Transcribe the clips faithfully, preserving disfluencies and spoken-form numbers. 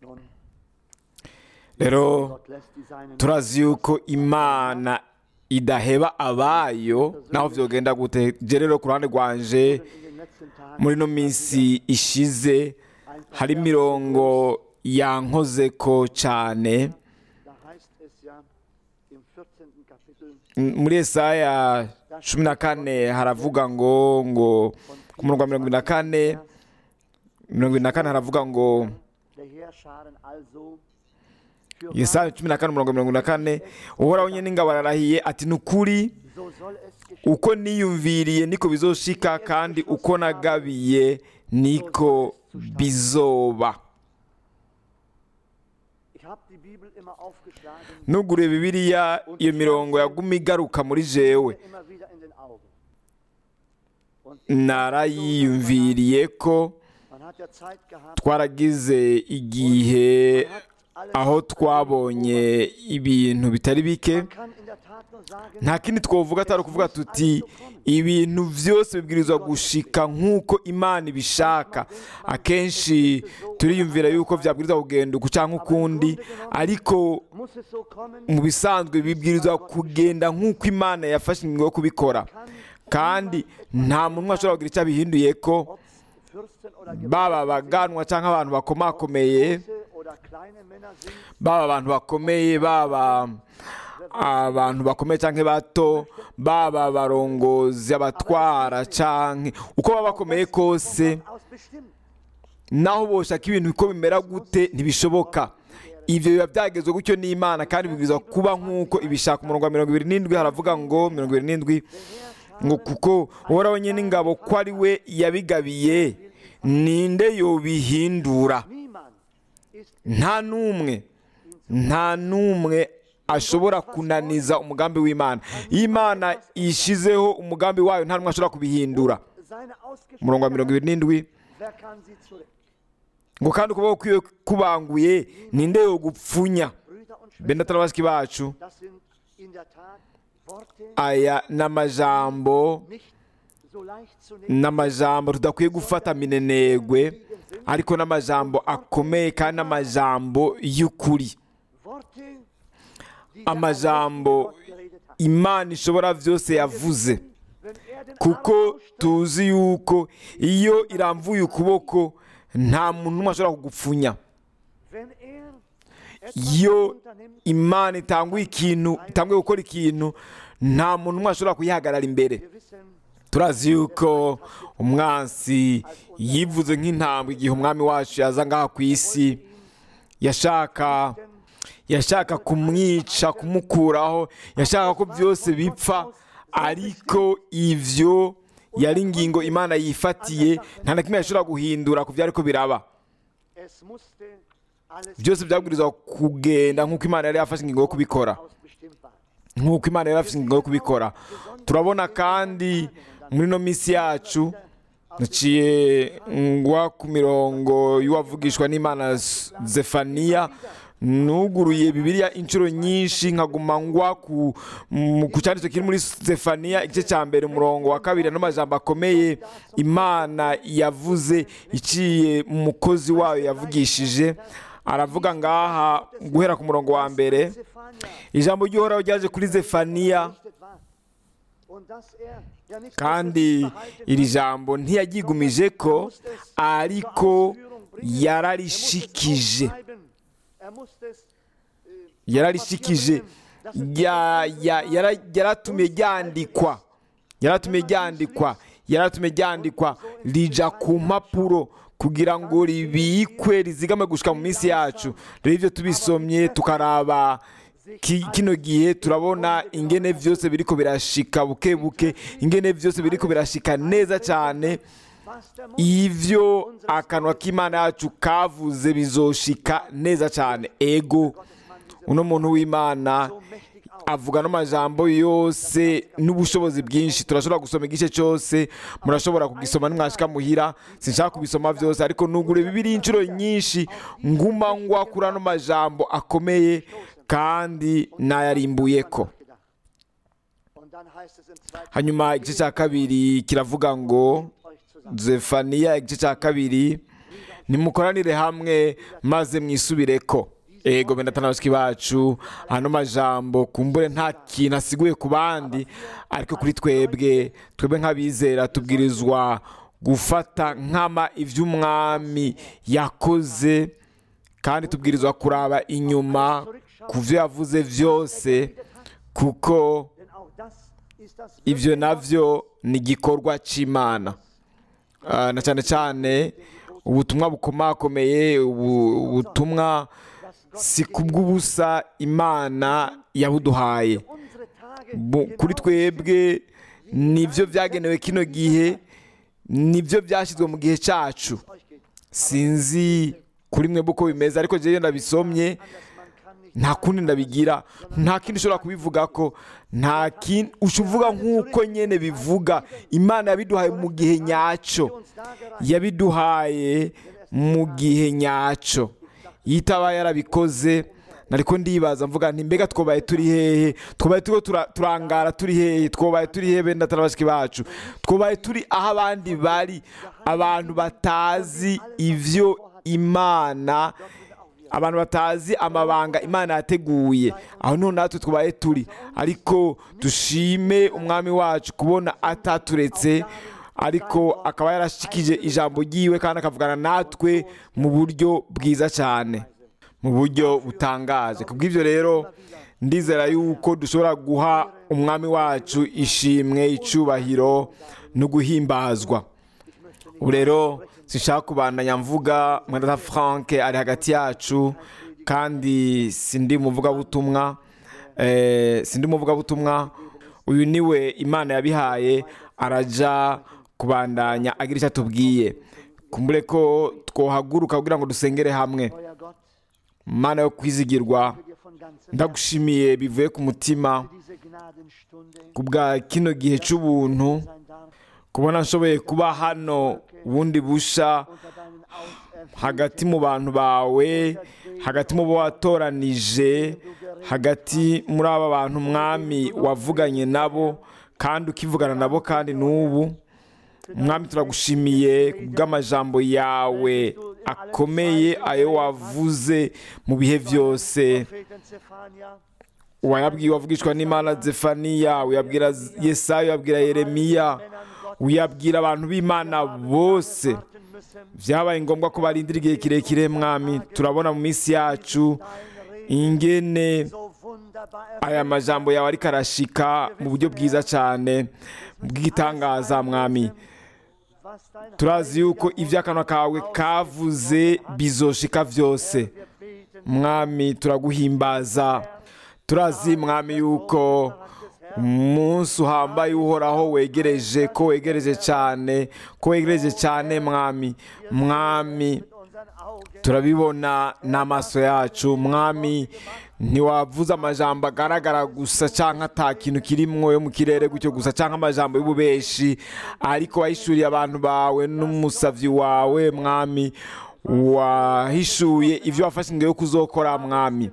rero turazi yuko imana idaheba abayo naho vyogenda gute. Je rero ku ruhande rwanje muri no minsi ishize hari mirongo yankozeko cane. Muri Yesaya cumi na kane haravuga ngo ngo ku murongo wa mirongo ibiri na kane mirongo ibiri na kane haravuga ngo Yesaya cumi na kane umurongo mirongo na kane uhoraho nyene ingabo ararahiye ati nukuri uko niyumviriye niko bizoshika kandi uko nagabiye niko bizoba. Nugure Bibiliya iyo mirongo yaguma igaruka muri jewe narayiyumviriye ko twaragize igihe aho twabonye ibintu bitari bike. Nta kindi twovuga atari ukuvuga tuti ibintu vyose bibwirizwa gushika nk'uko Imana ibishaka. Akenshi turiyumvira yuko vyabwirizwa kugenda uku canke ukundi, ariko mu bisanzwe bibwirizwa kugenda nk'uko Imana yafashe ingingo yo kubikora, kandi nta muntu ashobora kugira icyo abihinduyeko, baba abaganwa canke abantu bakomakomeye, baba abantu bakomeye, baba abantu bakomeye canke bato, baba barongozi, abatwara canke uko baba bakomeye kose, naho boshaka ibintu uko bimera gute ntibishoboka. Ivyo biba byagezwe gutyo n'Imana kandi bibwirizwa kuba nk'uko ibishaka. Umurongo wa mirongo ibiri n'indwi haravuga ngo mirongo ibiri n'indwi ngo kuko uhoraho nyene ingabo ko ari we yabigabiye ninde yobihindura. Nta numwe nta numwe ashobora kunaniza umugambi w'Imana. Imana ishizeho umugambi wayo nta numwe ashobora kubihindura. Umurongo wa mirongo ibiri n'indwi ngo kandi ukuboko kwiwe kubanguye ninde yo gupfunya. Benda tarabashiki bacu, aya n'amajambo n'amajambo tudakwiye gufata minenegwe, ariko n'amajambo akomeye kandi n'amajambo y'ukuri, amajambo Imana ishobora vyose yavuze, kuko tuzi yuko iyo iramvuye ukuboko nta muntu n'umwe ashobora kugupfunya. Iyo Imana itanguye ikintu, itanguye gukora ikintu, nta muntu n'umwe ashobora kuyihagarara imbere. Turazi yuko umwansi yivuze nk'intambwe igihe umwami wacu yaza ngaha ku isi, yashaka yashaka kumwica, kumukuraho, yashaka ko byose bipfa, ariko ivyo yari ingingo Imana yifatiye, nta na kimwe yashobora guhindura ku vyari ko biraba. Byose byabwirizwa kugenda nk'uko Imana yari yafashe ingingo yo kubikora, nk'uko Imana yari yafashe ingingo yo kubikora. Turabona kandi muri no misi yacu, naciye ngwa ku mirongo y'uwavugishwa n'Imana Zefaniya, nuguruye Bibiliya inshuro nyinshi nkaguma ngwa ku ku cyanditse kiri muri Zefaniya igice cya mbere umurongo wa kabiri n'amajambo akomeye Imana yavuze iciye mu mukozi wayo yavugishije. Aravuga ngaha guhera ku murongo wa mbere, ijambo ry'Uhoraho ryaje kuri Zefaniya, kandi iri jambo ntiyaryigumije ko, ariko yararishikije yararishikije yaratumye ryandikwa yaratumye ryandikwa yaratumye ryandikwa rija ku mpapuro kugira ngo ribikwe rizigame gushika mu minsi yacu. Rero ivyo tubisomye tukaraba kino gihe turabona ingene vyose biriko birashika buke buke, ingene vyose biriko birashika neza cyane. Ivyo akanwa k'Imana yacu kavuze bizoshika neza cyane. Ego uno muntu w'Imana avuga no majambo yose n'ubushobozi bwinshi. Turashobora gusoma igice cyose, murashobora kugisoma nimwashika muhira, sinshaka kubisoma vyose, ariko nugure Bibiliya inshuro nyinshi nguma ngwa kuri ano majambo akomeye kandi nayarimbuyeko. Hanyuma igice cya kabiri kiravuga ngo, Zefaniya igice cya kabiri nimukoranire hamwe maze mwisubireko. Ego benda tanabashiki bacu, ano majambo kumbure nta kintu asiguye ku bandi, ariko kuri twebwe twebwe nk'abizera tubwirizwa gufata nkama ivy'umwami yakoze, kandi tubwirizwa kuraba inyuma ku vyo yavuze vyose, kuko ivyo navyo ni igikorwa c'Imana. Uh, na cyane cyane ubutumwa bukomakomeye, ubutumwa si kubw'ubusa Imana yabuduhaye. Kuri twebwe nivyo vyagenewe kino gihe, nivyo vyashyizwe mu gihe cyacu. Sinzi kuri mwe uko bimeze, ariko jewe ndabisomye nta kundi ndabigira, nta kindi ushobora kubivuga ko, nta kindi ushuvuga nk'uko nyene bivuga. Imana yabiduhaye mu gihe nyacyo, yabiduhaye mu gihe nyacyo. Yitaba yarabikoze, nariko ndibaza mvuga nti mbega twobaye turi hehe, twobaye turiko turangara turi hehe, twobaye turi hehe benda tarabashiki bacu, twobaye turi aho abandi bari, abantu batazi ivyo Imana, abantu batazi amabanga Imana yateguye. Aho niho natwe twobaye turi, ariko dushime umwami wacu kubona ataturetse, ariko akaba yarashikije ijambo ryiwe kandi akavugana natwe mu buryo bwiza cyane, mu buryo butangaje. Kubw'ivyo rero ndizera yuko dushobora guha umwami wacu ishimwe, icubahiro no guhimbazwa. Ubu rero sinshaka kubandanya mvuga, mwenda Frank ari hagati yacu, kandi sindi muvuga butumwa, eh, sindi muvuga butumwa. Uyu niwe Imana yabihaye, araja kubandanya agira icyo atubwiye. Kumbure ko twohaguruka kugira ngo dusengere hamwe. Mana yo kwizigirwa, ndagushimiye bivuye ku mutima kubwa kino gihe cy'ubuntu, kubona nshoboye kuba hano bundi busha hagati mu bantu bawe, hagati mu bo watoranije, hagati muri aba bantu mwami wavuganye nabo kandi ukivugana nabo kandi n'ubu. Mwami turagushimiye kubw'amajambo yawe akomeye, ayo wavuze mu bihe byose. Wayabwiye wavugishwa n'Imana Zefaniya, uyabwira Yesaya, uyabwira Yeremiya, uyabwira abantu b'Imana bose. Vyabaye ngombwa ko barindira igihe kirekire mwami. Turabona mu minsi yacu ingene aya majambo yawe ariko arashika mu buryo bwiza cyane bw'igitangaza mwami. Turazi yuko ivy'akanwa kawe kavuze bizoshika vyose mwami. Turaguhimbaza. Turazi mwami yuko umunsi uhambaye uhoraho wegereje, ko wegereje cyane, ko wegereje cyane mwami. Mwami turabibona n'amaso yacu mwami. Ntiwavuze amajambo agaragara gusa cyangwa ata kintu kirimwo yo mu kirere gutyo gusa, cyangwa amajambo y'ububeshi, ariko wahishuriye abantu bawe n'umusavyi wawe mwami. Wahishuye ivyo wafashe ingo yo kuzokora mwami.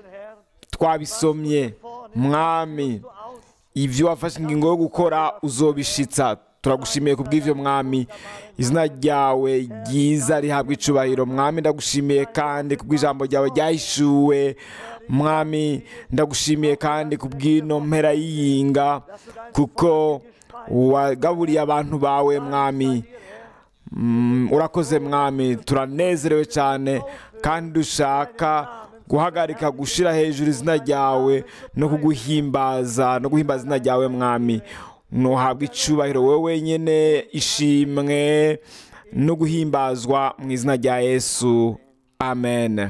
Twabisomye mwami, ivyo wafashe ingingo yo gukora uzobishitsa. Turagushimiye kubw'ivyo mwami. Izina ryawe ryiza rihabwa icubahiro mwami. Ndagushimiye kandi kubw'ijambo ryawe ryahishuwe mwami. Ndagushimiye kandi kubw'ino mpera y'iyinga, kuko wagaburiye abantu bawe mwami. Mm, urakoze mwami. Turanezerewe cyane kandi dushaka guhagarika gushira hejuru izina ryawe no kuguhimbaza, no guhimbaza izina ryawe mwami. Nuhabwa icubahiro wowe wenyene, ishimwe no guhimbazwa mu izina rya Yesu. Amen.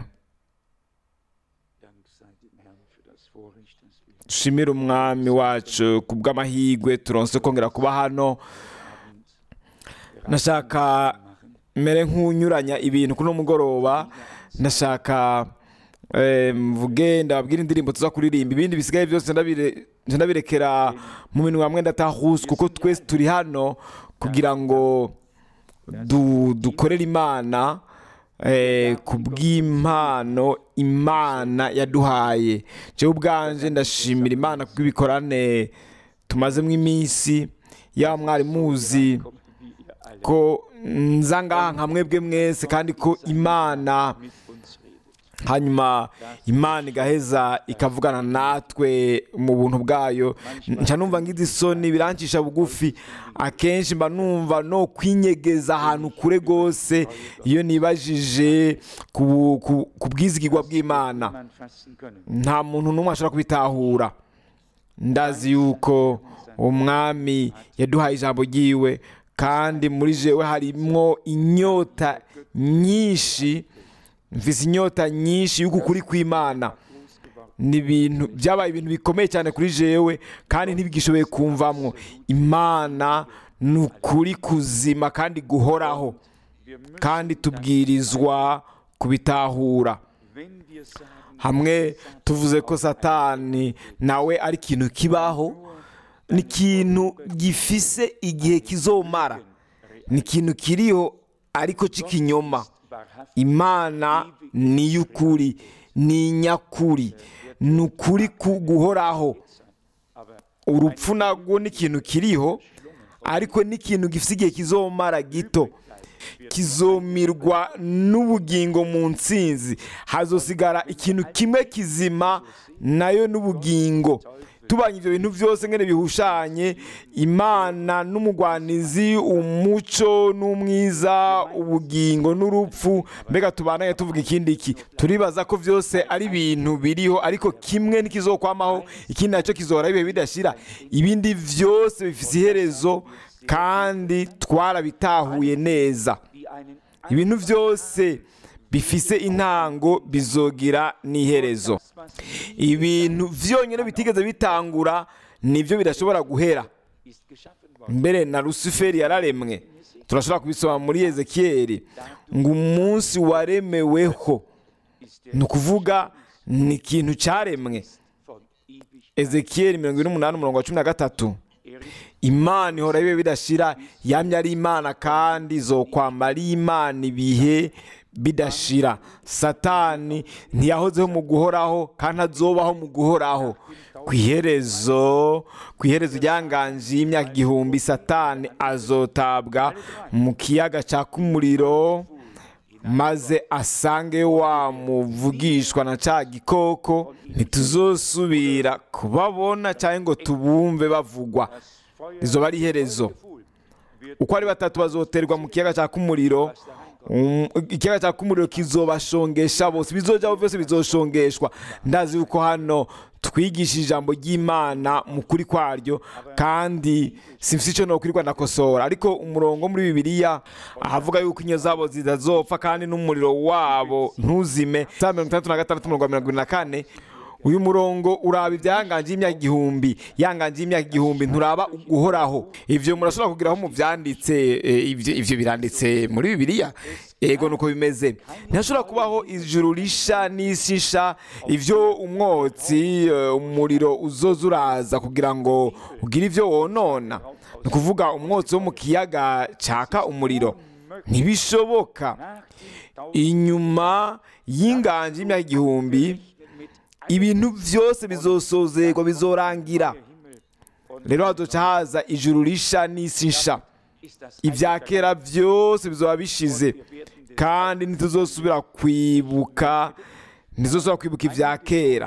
Dushimire umwami wacu kubw'amahirwe turonse kongera kuba hano. Nashaka mere nk'unyuranya ibintu kuno mugoroba. Nashaka mvuge ndababwira indirimbo tuza kuririmba, ibindi bisigaye byose ndabire ndabirekera mu minwa mwenda atahuse, kuko twese turi hano kugira ngo du, dukorere Imana eh, kubw'impano Imana yaduhaye. Je ubwanje ndashimira Imana kubw'ibikorane tumazemo iminsi. Ya mwari muzi ko nza ngaha nka mwebwe mwese kandi ko imana hanyuma imana igaheza ikavugana natwe mu buntu bwayo. nca numva ngize isoni birancisha bugufi, akenshi mba numva no kwinyegeza ahantu kure rwose iyo nibajije ku bwizigirwa bw'imana. nta muntu n'umwe ashobora kubitahura. ndazi yuko umwami yaduhaye ijambo ryiwe kandi muri jewe harimwo inyota nyinshi, mfise inyota nyinshi y'uko kuri kw'Imana. ni ibintu byabaye ibintu bikomeye cyane kuri jewe kandi ntibigishoboye kumvamwo. Imana ni ukuri kuzima kandi guhoraho, kandi tubwirizwa kubitahura. hamwe tuvuze ko Satani nawe ari ikintu kibaho, ni ikintu gifise igihe kizomara, ni ikintu kiriho ariko c'ikinyoma. Imana ni y'ukuri, ni nyakuri, ni ukuri guhoraho. urupfu nabwo ni ikintu kiriho ariko ni ikintu gifise igihe kizomara gito, kizomirwa n'ubugingo mu ntsinzi. hazosigara ikintu kimwe kizima, nayo n'ubugingo. tubanye ibyo bintu byose ngene bihushanye, Imana n'umugwanizi, umuco n'umwiza, ubugingo n'urupfu, mbega tubanaye tuvuga ikindi iki? turibaza ko byose ari ibintu biriho ariko kimwe ntikizokwamaho, ikindi nacyo kizohora ibihe bidashira. ibindi byose bifite iherezo kandi twarabitahuye neza. ibintu byose bifise intango bizogira n'iherezo. ibintu vyonyine bitigeze bitangura nivyo bidashobora guhera. mbere na Lusiferi yararemwe, turashobora kubisoma muri Ezekiyeli ngo umunsi waremeweho, ni ukuvuga ni ikintu cyaremwe. Ezekiyeli mirongo ine n'umunani umurongo wa cumi na gatatu. Imana ihora ibihe bidashira, yamye ari Imana kandi izokwama ari Imana ibihe bidashira. Satani ntiyahozeho mu guhoraho kandi azobaho mu guhoraho. ku iherezo ku iherezo ryanganje y'imyaka igihumbi, Satani azotabwa mu kiyaga cyaka umuriro, maze asange wamuvugishwa na ca gikoko. ntituzosubira kubabona cyangwa ngo tubumve bavugwa. izoba ari iherezo. uko ari batatu bazoterwa mu kiyaga cyaka umuriro, ikiyaga cyaka umuriro kizobashongesha bose, bizojaho byose bizoshongeshwa. ndazi yuko hano twigisha ijambo ry'Imana mu kuri kwaryo, kandi simfise icyo nokwirwa ndakosora, ariko umurongo muri Bibiliya ahavuga yuko inyo zabo zitazopfa kandi n'umuriro wabo ntuzime, Psalm mirongo itandatu na gatandatu umurongo wa mirongo irindwi na kane. uyu murongo uraba ibyanganje y'imyaka igihumbi, yanganje y'imyaka igihumbi, nturaba guhoraho. ivyo murashobora kugiraho mu vyanditse, ivyo ivyo biranditse muri Bibiliya. ego nuko bimeze. ntashobora kubaho ijuru risha n'isi nsha, ivyo umwotsi, umuriro uzoza uraza kugira ngo ugire ivyo wonona. ni ukuvuga umwotsi wo mu kiyaga caka umuriro, ntibishoboka. inyuma y'inganje y'imyaka igihumbi ibintu byose bizosozerwa, bizorangira. rero hazoca haza ijuru risha n'isi nsha. ibya kera byose bizoba bishize kandi ntituzosubira kwibuka ntituzosubira kwibuka ibya kera.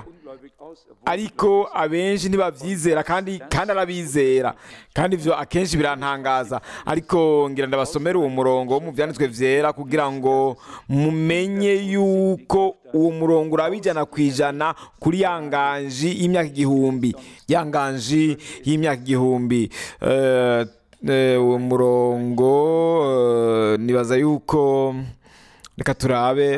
ariko abenshi ntibabyizera kandi kandi arabizera, kandi ibyo akenshi birantangaza. ariko ngira ndabasomera uwo murongo wo mu byanditswe byera kugira ngo mumenye yuko uwo murongo urabijana ku ijana kuri ya nganji y'imyaka igihumbi. ya nganji y'imyaka igihumbi uwo murongo nibaza yuko, reka turabe,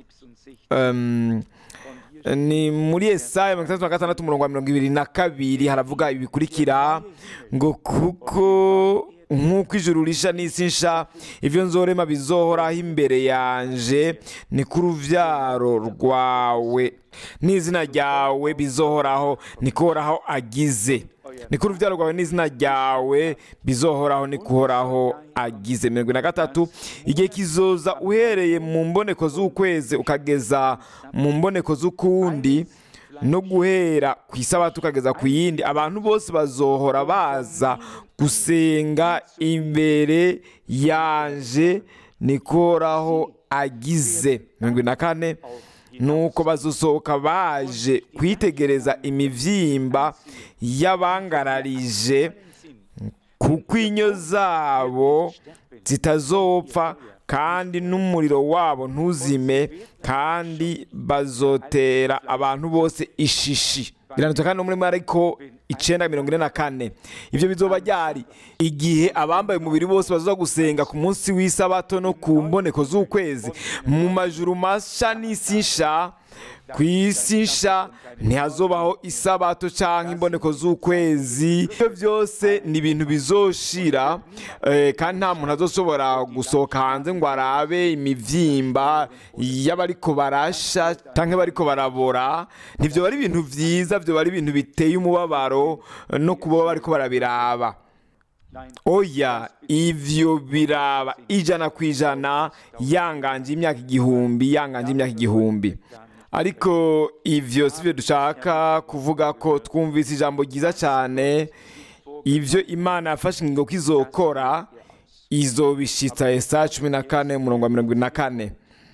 ni muri Yesaya mirongo itandatu na gatandatu umurongo wa mirongo ibiri na kabiri. haravuga ibi bikurikira ngo kuko nk'uko ijuru risha n'isi nsha, ivyo nzorema bizohoraho imbere yanje, ni ku ruvyaro rwawe n'izina ryawe bizohoraho, niko Uhoraho agize. ni ku ruvyaro rwawe n'izina ryawe bizohoraho, ni kuhoraho agize. mirongo na gatatu. igihe kizoza uhereye mu mboneko z'ukwezi ukageza mu mboneko z'ukundi, no guhera ku isabato ukageza ku yindi abantu bose bazohora baza gusenga imbere yanje nikoraho agize. mirongo ine na kane nuko bazosohoka baje kwitegereza imivyimba y'abangararije kuko inyo zabo zitazopfa kandi n'umuriro wabo ntuzime kandi bazotera abantu bose ishishi. biranditse kandi no muri Mariko icenda mirongo ine na kane. Ivyo bizoba ryari? Igihe abambaye umubiri bose bazoza gusenga ku munsi w'isabato no ku mboneko z'ukwezi mu majuru masha n'isi nsha. Ku isi nsha ntihazobaho isabato canke imboneko z'ukwezi. Ibyo byose ni ibintu bizoshira eh, kandi nta muntu azoshobora gusohoka hanze ngo arabe imivyimba y'abariko barasha canke bariko barabora. Ntivyo bari ibintu vyiza, vyo bari ibintu biteye umubabaro no kuba bariko barabiraba. Oya, ivyo biraba ijana ku ijana yanganje imyaka igihumbi, yanganje imyaka igihumbi. Ariko ivyo sivyo dushaka kuvuga ko twumvise ijambo ryiza cyane. Ivyo Imana yafashe ingingo ko izokora izobishitsa. Yesaya cumi na kane umurongo wa mirongo ine na kane.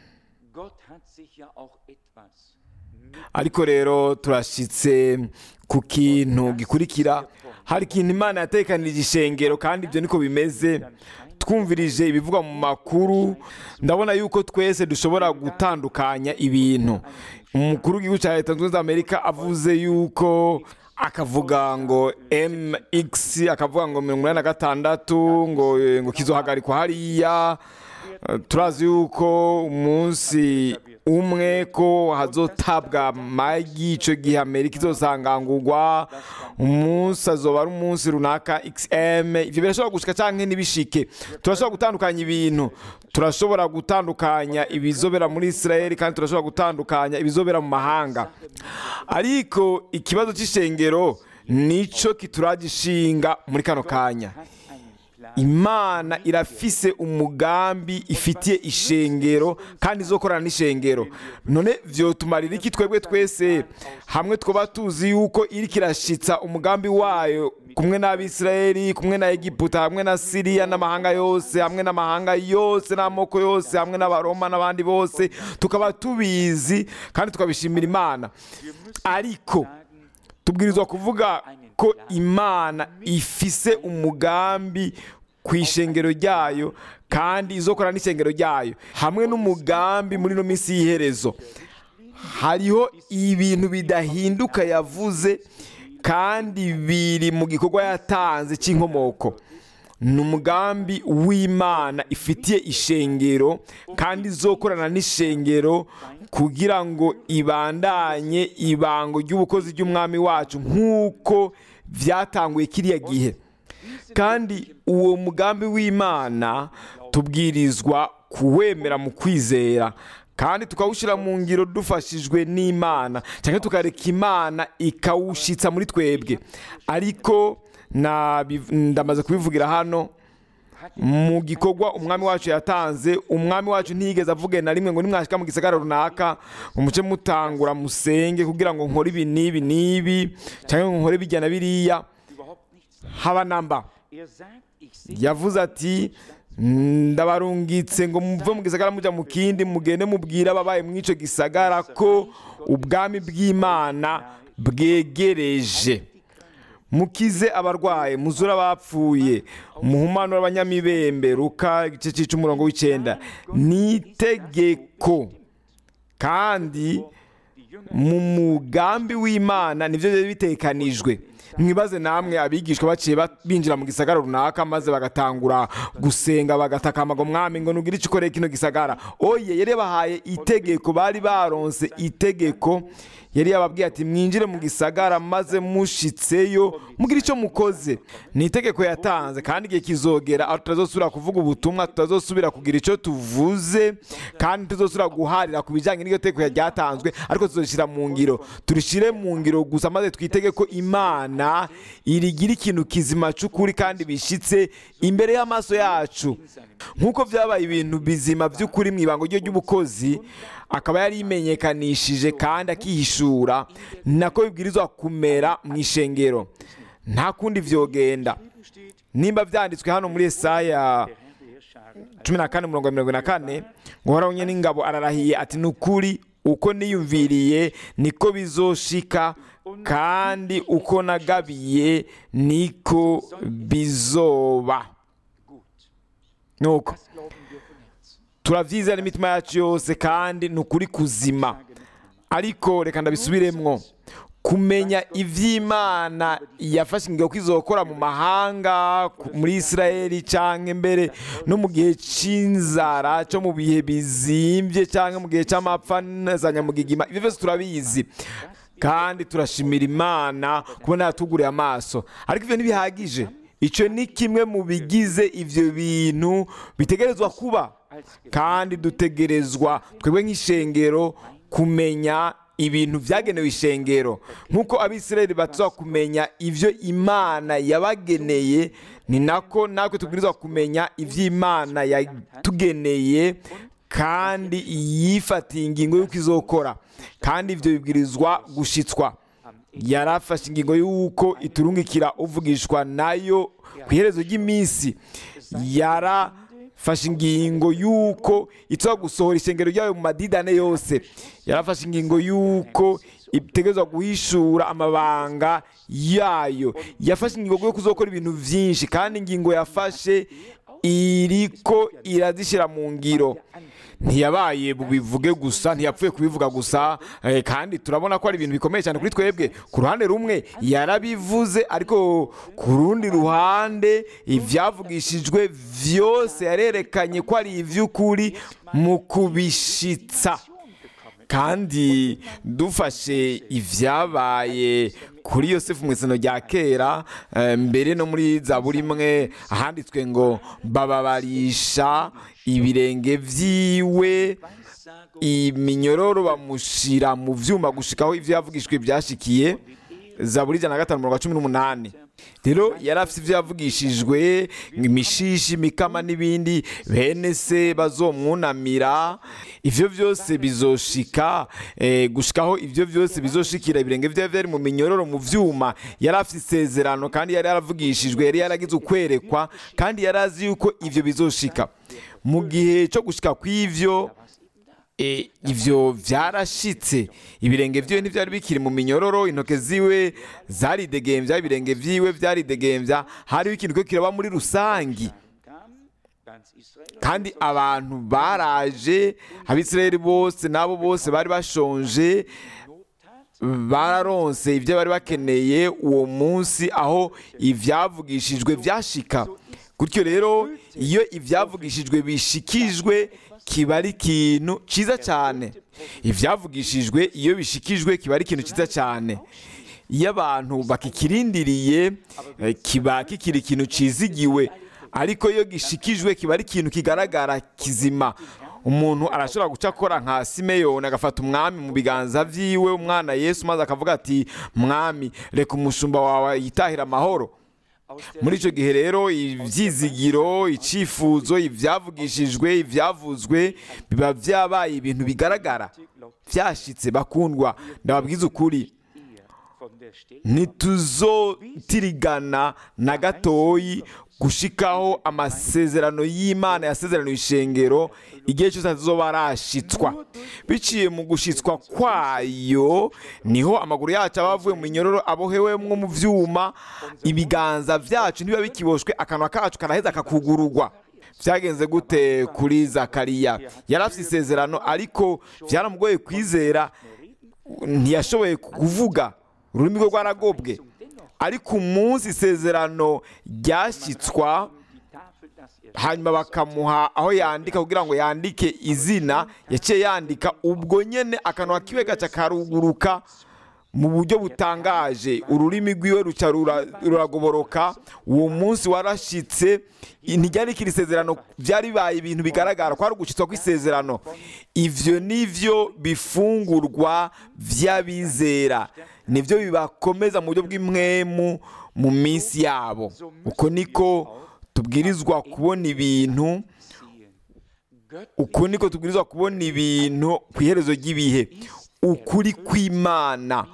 Ariko rero turashitse ku kintu gikurikira. Hari ikintu Imana yatekanirije ishengero kandi ibyo niko bimeze. Twumvirije ibivugwa mu makuru, ndabona yuko twese dushobora gutandukanya ibintu. Umukuru w'igihugu cya Leta Zunze Ubumwe za Amerika avuze yuko akavuga ngo M X, akavuga ngo mirongo inani na gatandatu ngo ngo kizohagarikwa hariya. Turazi yuko umunsi umwe ko hazotabwa magi, ico gihe Amerika izosangangurwa. Umunsi azoba ari umunsi runaka X M. Ivyo birashobora gushika canke ntibishike. Turashobora gutandukanya ibintu. Turashobora gutandukanya ibizobera muri Israeli kandi turashobora gutandukanya ibizobera mu mahanga. Ariko ikibazo c'ishengero nico kituragishinga muri kano kanya. Imana irafise umugambi ifitiye ishengero kandi izokorana n'ishengero. None vyo tumarira iki twebwe twese hamwe twoba tuzi yuko iri kirashitsa umugambi wayo kumwe n'Abisirayeli, kumwe na Egiputa, hamwe na Siriya n'amahanga yose, hamwe n'amahanga yose n'amoko yose, hamwe n'Abaroma n'abandi bose, tukaba tubizi kandi tukabishimira Imana. Ariko tubwirizwa kuvuga ko Imana ifise umugambi ku ishengero ryayo kandi izokora n'ishengero ryayo hamwe n'umugambi muri no minsi y'iherezo. Hariho ibintu bidahinduka yavuze kandi biri mu gikorwa yatanze cy'inkomoko. Ni umugambi w'Imana ifitiye ishengero kandi izokorana n'ishengero kugira ngo ibandanye ibango ry'ubukozi ry'umwami wacu nk'uko byatanguye kiriya gihe. Kandi uwo mugambi w'Imana tubwirizwa kuwemera mu kwizera kandi tukawushira mu ngiro dufashijwe n'Imana cyangwa tukareka Imana ikawushitsa muri twebwe. Ariko na ndamaze kubivugira hano mu gikorwa umwami wacu yatanze. Umwami wacu ntiyigeze avuge na rimwe ngo nimwashika mu gisagara runaka umuce mutangura musenge kugira ngo nkore ibi n'ibi n'ibi cyangwa ngo nkore bijya na biriya. Haba namba. Yavuze ati ndabarungitse ngo muve mu gisagara muja mu kindi mugende mubwira ababaye mu ico gisagara ko ubwami bw'Imana bwegereje. Mukize abarwaye, muzura abapfuye, muhumanura abanyamibembe. Luka igice c'ica umurongo w'icenda. Nitegeko kandi mu mugambi w'Imana nivyo byari bitekanijwe. Mwibaze namwe abigishwa baciye binjira mu gisagara runaka maze bagatangura gusenga bagatakama ngo mwami ngo nugira ico ukoreye kino gisagara. Oye, yari bahaye itegeko, bari baronse itegeko. Yari yababwiye ati mwinjire mu gisagara maze mushitseyo mugira ico mukoze. Ni itegeko yatanze kandi igihe kizogera aho tutazosubira kuvuga ubutumwa, tutazosubira kugira ico tuvuze kandi tuzosubira guharira ku bijanye n'iryo tegeko ryatanzwe, ariko tuzoshyira mu ngiro. Turishire mu ngiro gusa maze twitege ko Imana ry'imana irigira ikintu kizima cy'ukuri kandi bishitse imbere y'amaso yacu nk'uko byabaye ibintu bizima by'ukuri mu ibango rye ry'ubukozi akaba yari yimenyekanishije kandi akihishura nako bibwirizwa kumera mu ishengero nta kundi vyogenda nimba byanditswe hano muri Yesaya cumi na kane mirongo mirongo na kane ngo Uhoraho nyene n'ingabo ararahiye ati nukuri uko niyumviriye niko bizoshika kandi uko nagabiye niko bizoba. Nuko turavyizera n'imitima yacu yose kandi nukuri kuzima, ariko reka ndabisubiremwo, kumenya ivy'Imana yafashe ingingo ko izokora mu mahanga muri Israeli canke mbere no mu gihe c'inzara cyo mu bihe bizimvye canke mu gihe c'amapfa za nyamugigima, ivyo vyose turabizi kandi turashimira Imana kubona yatuguriye amaso, ariko ivyo ntibihagije. Ico ni kimwe mu bigize ivyo bintu bitegerezwa kuba, kandi dutegerezwa twebwe nk'ishengero kumenya ibintu vyagenewe ishengero nk'uko Abisirayeli batuzwa kumenya ivyo Imana yabageneye, ni nako natwe tubwirizwa kumenya ivy'Imana yatugeneye kandi yifatiye ingingo y'uko izokora, kandi ivyo bibwirizwa gushitswa. Yarafashe ingingo y'uko iturungikira uvugishwa nayo ku iherezo ry'iminsi, yarafashe ingingo y'uko itwa gusohora ishengero ryayo mu madidane yose, yarafashe ingingo y'uko itegerezwa guhishura amabanga yayo, yafashe ingingo yo kuzokora ibintu vyinshi, kandi ingingo yafashe iriko irazishira mu ngiro. Ntiyabaye bubivuge gusa, ntiyapfuye kubivuga gusa, eh, kandi turabona ko ari ibintu bikomeye cyane kuri twebwe. Ku ruhande rumwe yarabivuze, ariko ku rundi ruhande ivyavugishijwe vyose yarerekanye ko ari ivy'ukuri mu kubishitsa. Kandi dufashe ivyabaye kuri Yosefu mu isano rya kera, mbere no muri Zaburi imwe ahanditswe ngo bababarisha ibirenge vyiwe iminyororo bamushira mu vyuma gushikaho ivyo yavugishwe byashikiye. Zaburi ijana na gatanu mirongo cumi n'umunani. Rero yarafise ivyo yavugishijwe, imishishi, mikama n'ibindi, bene se bazomwunamira, ivyo vyose bizoshika, eh, gushikaho ivyo vyose bizoshikira ibirenge vyawe vyari mu minyororo mu vyuma. Yarafise isezerano kandi yari yaravugishijwe, yari yaragize ukwerekwa kandi yarazi yuko ivyo bizoshika. Mu gihe cyo gushika kw'ivyo E, ivyo vyarashitse, ibirenge vyiwe ntivyari bikiri mu minyororo, intoke ziwe zaridegembya, ibirenge vyiwe vyaridegembya, hariho ikintu ko kiraba muri rusangi, kandi abantu baraje, Abisirayeli bose nabo bose bari bashonje, bararonse ivyo bari bakeneye uwo munsi aho ivyavugishijwe vyashika. Gutyo rero iyo ivyavugishijwe bishikijwe kiba ari ikintu cyiza cyane. Ivyavugishijwe iyo bishikijwe kiba ari ikintu cyiza cyane. Iyo abantu bakikirindiriye kiba kikiri ikintu cizigiwe, ariko iyo gishikijwe kiba ari ikintu kigaragara kizima. Umuntu arashobora guca akora nka Simeyoni agafata umwami mu biganza vyiwe, umwana Yesu, maze akavuga ati mwami reka umushumba wawe yitahira amahoro. Muri icyo gihe rero ibyizigiro, icifuzo, ibyavugishijwe, ibyavuzwe biba byabaye ibintu bigaragara byashitse. Bakundwa, ndababwiza ukuri, ntituzotirigana na gatoyi gushikaho amasezerano y'Imana yasezerano ishengero igihe cyose azoba arashitswa. Biciye mu gushitswa kwayo niho amaguru yacu aba avuye mu minyororo abohewemwo mu vyuma, ibiganza vyacu ntibiba bikiboshwe, akanwa kacu karaheza kakugurugwa. Vyagenze gute kuri Zakariya? Yarafise isezerano ariko vyaramugoye kwizera, ntiyashoboye kuvuga, ururimi rwe rwaragobwe. Ariko umunsi isezerano ryashitswa, hanyuma bakamuha aho yandika kugira ngo yandike izina, yaciye yandika, ubwo nyene akanwa kiwe gaca karuguruka mu buryo butangaje, ururimi rwiwe ruca ruragoboroka. Uwo munsi warashitse, ntiryari rikiri isezerano, byari bibaye ibintu bigaragara ko ari ugushitswa kw'isezerano. Ivyo nivyo bifungurwa vy'abizera, nivyo bibakomeza mu buryo bw'impwemu mu minsi yabo. Uko niko tubwirizwa kubona ibintu, uko niko tubwirizwa kubona ibintu ku iherezo ry'ibihe. Ukuri kw'Imana,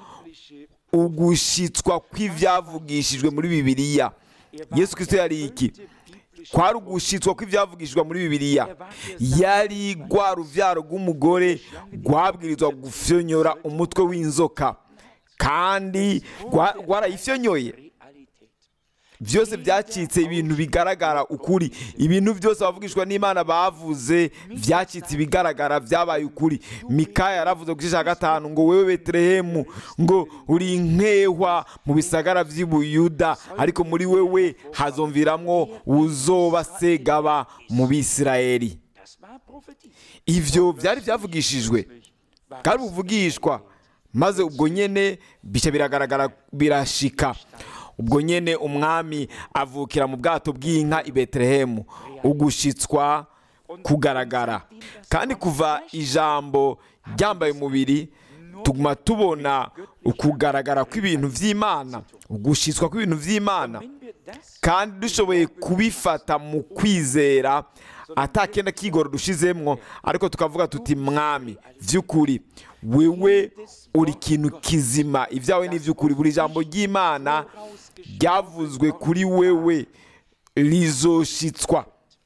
ugushitswa kw'ivyavugishijwe muri Bibiliya. Yesu Kristo yari iki? Kwari ugushitswa kw'ivyavugishijwe muri Bibiliya. Yari rwa ruvyaro rw'umugore rwabwirizwa gufyonyora umutwe w'inzoka, kandi rwarayifyonyoye. Byose byacitse ibintu bigaragara ukuri. Ibintu byose abavugishwa n'Imana bavuze byacitse ibigaragara, byabaye ukuri. Mikaya yaravuze ku gice cya gatanu ngo wewe Betelehemu, ngo uri inkehwa mu bisagara vy'i Buyuda, ariko muri wewe hazomviramwo uzoba segaba mu Bisirayeli. Ivyo byari byavugishijwe kandi buvugishwa, maze ubwo nyene bica biragaragara, birashika. Ubwo nyene umwami avukira mu bwato bw'inka i Betelehemu, ugushitswa kugaragara. Kandi kuva ijambo ryambaye umubiri, tuguma tubona ukugaragara kw'ibintu vy'Imana, ugushitswa kw'ibintu vy'Imana, kandi dushoboye kubifata mu kwizera atakenda kigoro dushizemwo, ariko tukavuga tuti mwami vy'ukuri wewe uri ikintu kizima, ivyawe ni vy'ukuri. Buri jambo ry'Imana ryavuzwe kuri wewe lizoshitswa.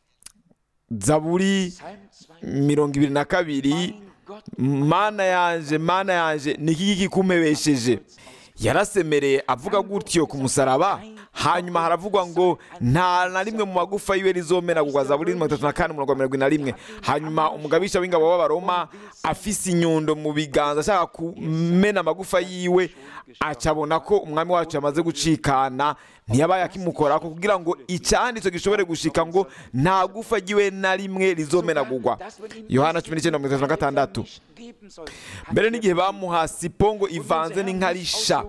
Zaburi mirongo ibiri na kabiri, mana yanje mana yanje niki kikumpebesheje. Yarasemereye avuga gutyo ku musaraba. Hanyuma haravugwa ngo nta na rimwe mu magufa yiwe rizomera kugwa. Zaburi mirongo itatu na kane umurongo wa mirongo ine na rimwe. Hanyuma umugabisha w'ingabo w'Abaroma afise inyundo mu biganza ashaka kumena amagufa yiwe, acabona ko umwami wacu yamaze gucikana, ntiyabaye akimukorako kugira ngo icyanditswe gishobore gushika ngo nta gufa ryiwe na rimwe rizomenagurwa. Yohana cumi n'icyenda mirongo itatu na gatandatu. Mbere n'igihe bamuha sipongo ivanze n'inkarisha,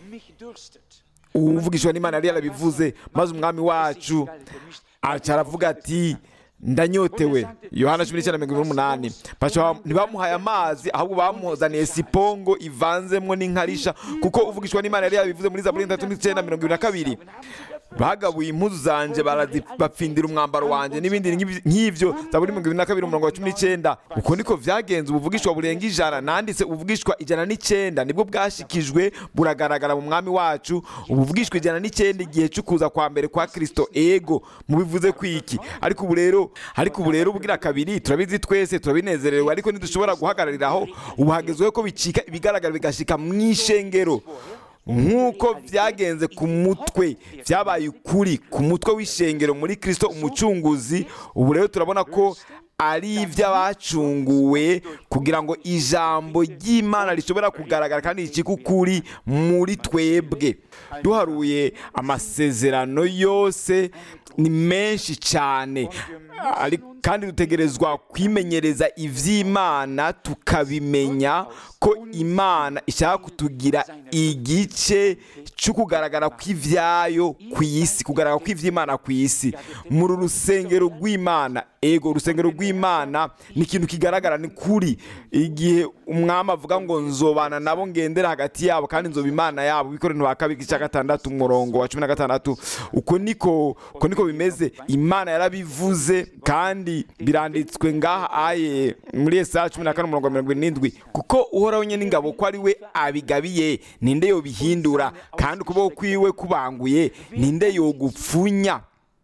uvugishwa n'Imana yari yarabivuze, maze umwami wacu aca aravuga ati ndanyotewe. Yohana cumi n'icyenda mirongo umunani. Ntibamuhaye amazi, ahubwo bamuzaniye sipongo ivanzemwo n'inkarisha, kuko uvugishwa n'Imana yari yabivuze muri Zaburi itatu n'icyenda mirongo ibiri na kabiri. Bagabuye impuzu zanje bapfindira umwambaro wanje n'ibindi nk'ivyo. Zaburi mirongo ibiri na kabiri umurongo wa cumi n'icyenda. Uko niko vyagenze. Ubuvugishwa burenga ijana, nanditse ubuvugishwa ijana n'icyenda nibwo bwashikijwe buragaragara mu mwami wacu. Ubuvugishwa ijana n'icyenda igihe cy'ukuza kwa mbere kwa Kristo. Ego mubivuze kwiki? Ariko ubu rero ariko ubu rero ubwira kabiri turabizi twese, turabinezerewe, ariko ntidushobora guhagarariraho. Ubu hagezweho ko bicika ibigaragara bigashika mw'ishengero nk'uko byagenze ku mutwe, byabaye ukuri ku mutwe w'ishengero muri Kristo umucunguzi. Ubu rero turabona ko ari iby'abacunguwe kugira ngo ijambo ry'Imana rishobora kugaragara kandi ricike ukuri muri twebwe. Duharuye amasezerano yose ni menshi cyane, kandi dutegerezwa kwimenyereza ivy'Imana, tukabimenya ko Imana ishaka kutugira igice cyo kugaragara kw'ivyayo ku isi, kugaragara kw'ivy'Imana ku isi muri rusengero rw'Imana. Ego urusengero rw'Imana ni ikintu kigaragara, ni kuri. Igihe umwami avuga ngo nzobana nabo ngendera hagati yabo kandi nzoba Imana yabo, Bikorintho ba kabiri cya gatandatu umurongo wa cumi na gatandatu. Uko niko uko niko bimeze. Imana yarabivuze kandi biranditswe ngaha aye muri Yesaya cumi na kane umurongo wa mirongo irindwi. Kuko uhoraho nyene ingabo ko ari we abigabiye, ninde yobihindura? Kandi ukuboko kwiwe kubanguye, ninde yogupfunya?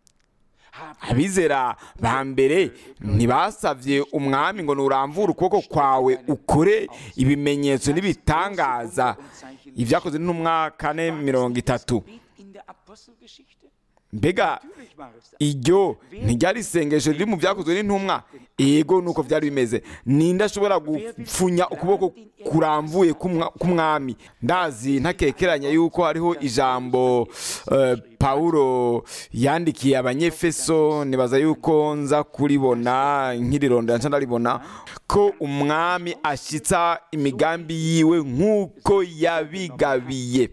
Abizera ba mbere ntibasavye umwami ngo nuramvura ukuboko kwawe ukore ibimenyetso n'ibitangaza. Ivyakoze n'intumwa kane mirongo itatu. mbega iryo ntiryari isengesho riri mu byakozwe n'intumwa? Ego nuko byari bimeze. Ninde ashobora gupfunya ukuboko kuramvuye k'umwami? Ndazi ntakekeranya yuko hariho ijambo uh, Pawulo yandikiye abanyefeso, nibaza yuko nza kuribona nk'irirondera nca ndaribona, ko umwami ashitsa imigambi yiwe nk'uko yabigabiye.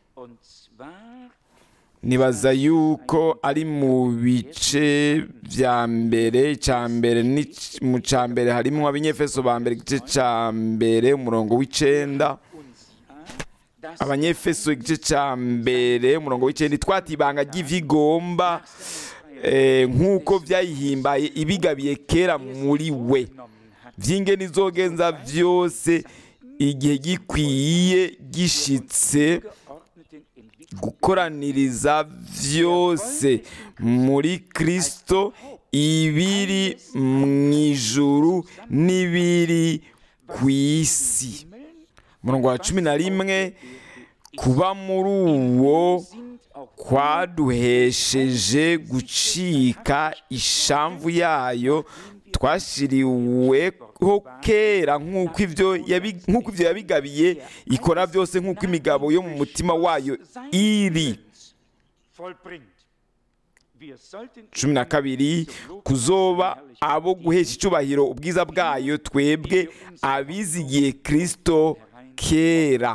Nibaza yuko ari mu bice vya mbere, ca mbere ni mu ca mbere harimo abanyefeso ba mbere igice ca mbere umurongo w'icenda. Abanyefeso igice ca mbere umurongo w'icenda, twati ibanga ry'ivyigomba eh, nk'uko vyayihimbaye ibigabiye kera muri we, vy'ingene izogenza vyose igihe gikwiye gishitse, gukoraniriza vyose muri Kristo, ibiri mw'ijuru n'ibiri kw'isi. Murongo wa cumi na rimwe, kuba muri uwo kwaduhesheje gucika ishamvu yayo twashiriweho kera, nk'uko ivyo nk'uko ivyo yabigabiye ikora byose, nk'uko imigabo yo mu mutima wayo iri. cumi na kabiri, kuzoba abo guhesha icubahiro ubwiza bwayo, twebwe abizigiye Kristo kera.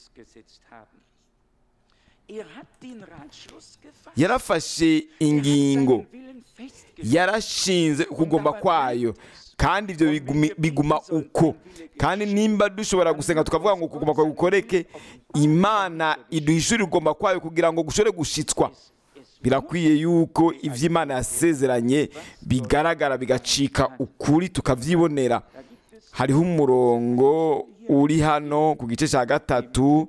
Yarafashe ingingo, yarashinze ukugomba kwayo, kandi ibyo biguma uko. Kandi nimba dushobora gusenga tukavuga ngo ukugomba kwayo gukoreke, Imana iduhishurira ukugomba kwayo kugira ngo gushore gushitswa. Birakwiye yuko ivyo Imana yasezeranye bigaragara bigacika ukuri tukavyibonera. Hariho umurongo uri hano ku gice cya gatatu,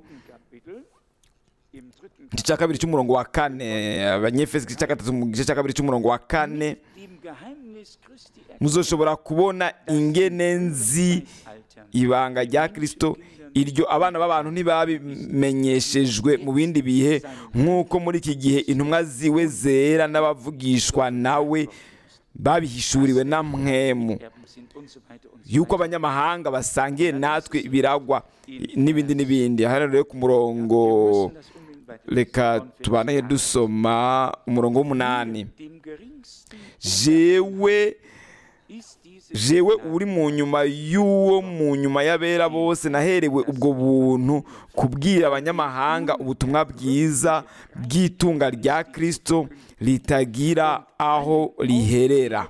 igice cya kabiri cy'umurongo wa kane, abanyefeso igice cya gatatu mu gice cya kabiri cy'umurongo wa kane, muzoshobora kubona ingene nzi ibanga rya Kristo. Iryo abana b'abantu ntibabimenyeshejwe mu bindi bihe, nk'uko muri iki gihe intumwa ziwe zera n'abavugishwa nawe babihishuriwe na mpwemu, yuko abanyamahanga basangiye natwe ibiragwa n'ibindi n'ibindi. Hano rero ku murongo, reka tubanaye dusoma umurongo w'umunani. jewe jewe uri mu nyuma y'uwo mu nyuma y'abera bose naherewe ubwo buntu kubwira abanyamahanga ubutumwa bwiza bw'itunga rya Kristo ritagira aho riherera,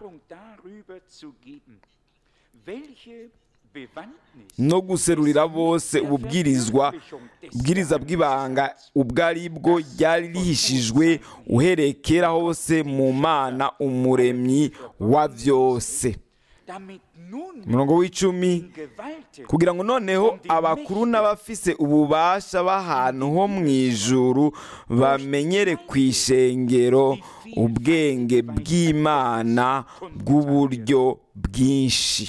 no guserurira bose ububwirizwa bwiriza bw'ibanga ubwo ari bwo ryari rihishijwe uhereye kera hose mu Mana umuremyi wa byose. Umurongo w'icumi, kugira ngo noneho abakuru n'abafise ububasha b'ahantu ho mu ijuru bamenyere ku ishengero ubwenge bw'Imana bw'uburyo bwinshi.